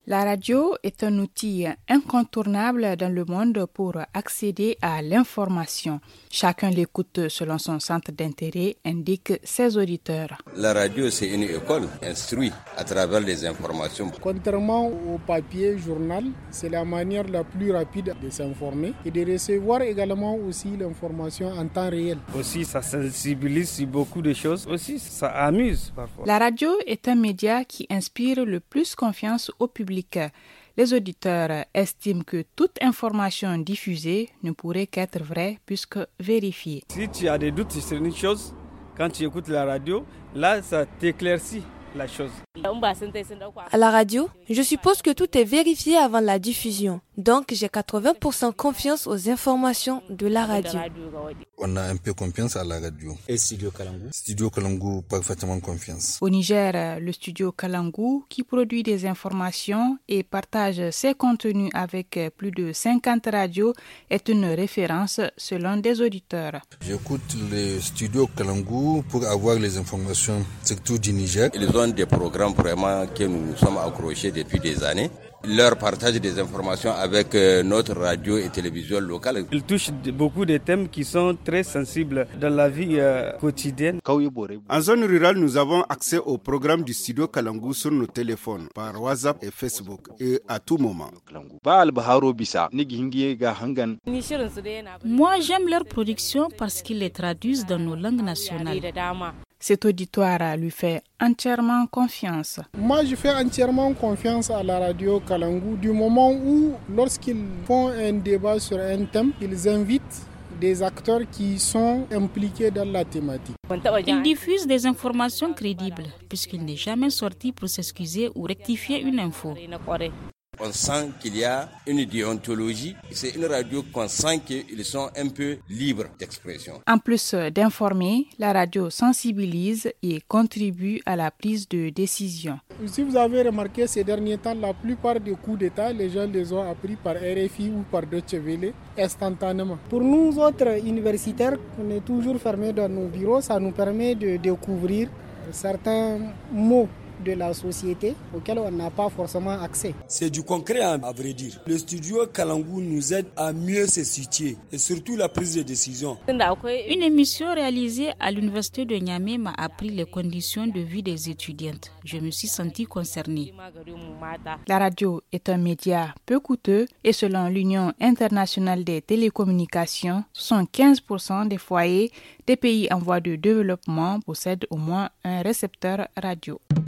La radio est un outil incontournable dans le monde pour accéder à l'information. Chacun l'écoute selon son centre d'intérêt, indiquent ses auditeurs. La radio, c'est une école, instruit à travers les informations. Contrairement au papier, journal, c'est la manière la plus rapide de s'informer et de recevoir également aussi l'information en temps réel. Aussi, ça sensibilise sur beaucoup de choses. Aussi, ça amuse parfois. La radio est un média qui inspire le plus confiance au public. Les auditeurs estiment que toute information diffusée ne pourrait qu'être vraie puisque vérifiée. Si tu as des doutes sur une chose, quand tu écoutes la radio, là, ça t'éclaircit la chose. À la radio, je suppose que tout est vérifié avant la diffusion. Donc, j'ai 80% confiance aux informations de la radio. On a un peu confiance à la radio. Et Studio Kalangu? Studio Kalangu, parfaitement confiance. Au Niger, le studio Kalangu, qui produit des informations et partage ses contenus avec plus de 50 radios, est une référence selon des auditeurs. J'écoute le studio Kalangu pour avoir les informations, surtout du Niger. Ils ont des programmes vraiment que nous sommes accrochés depuis des années. Leur partage des informations avec notre radio et télévision locale. Ils touchent beaucoup de thèmes qui sont très sensibles dans la vie quotidienne. En zone rurale, nous avons accès au programme du studio Kalangu sur nos téléphones, par WhatsApp et Facebook, et à tout moment. Moi, j'aime leur production parce qu'ils les traduisent dans nos langues nationales. Cet auditoire lui fait entièrement confiance. Moi, je fais entièrement confiance à la radio Kalangu du moment où, lorsqu'ils font un débat sur un thème, ils invitent des acteurs qui sont impliqués dans la thématique. Ils diffusent des informations crédibles puisqu'il n'est jamais sorti pour s'excuser ou rectifier une info. On sent qu'il y a une déontologie. C'est une radio qu'on sent qu'ils sont un peu libres d'expression. En plus d'informer, la radio sensibilise et contribue à la prise de décision. Si vous avez remarqué ces derniers temps, la plupart des coups d'État, les gens les ont appris par RFI ou par Deutsche Welle instantanément. Pour nous autres universitaires, on est toujours fermés dans nos bureaux. Ça nous permet de découvrir certains mots de la société auquel on n'a pas forcément accès. C'est du concret à vrai dire. Le studio Kalangu nous aide à mieux se situer et surtout la prise de décision. Une émission réalisée à l'université de Niamey m'a appris les conditions de vie des étudiantes. Je me suis sentie concernée. La radio est un média peu coûteux et selon l'Union internationale des télécommunications, 75% des foyers des pays en voie de développement possèdent au moins un récepteur radio.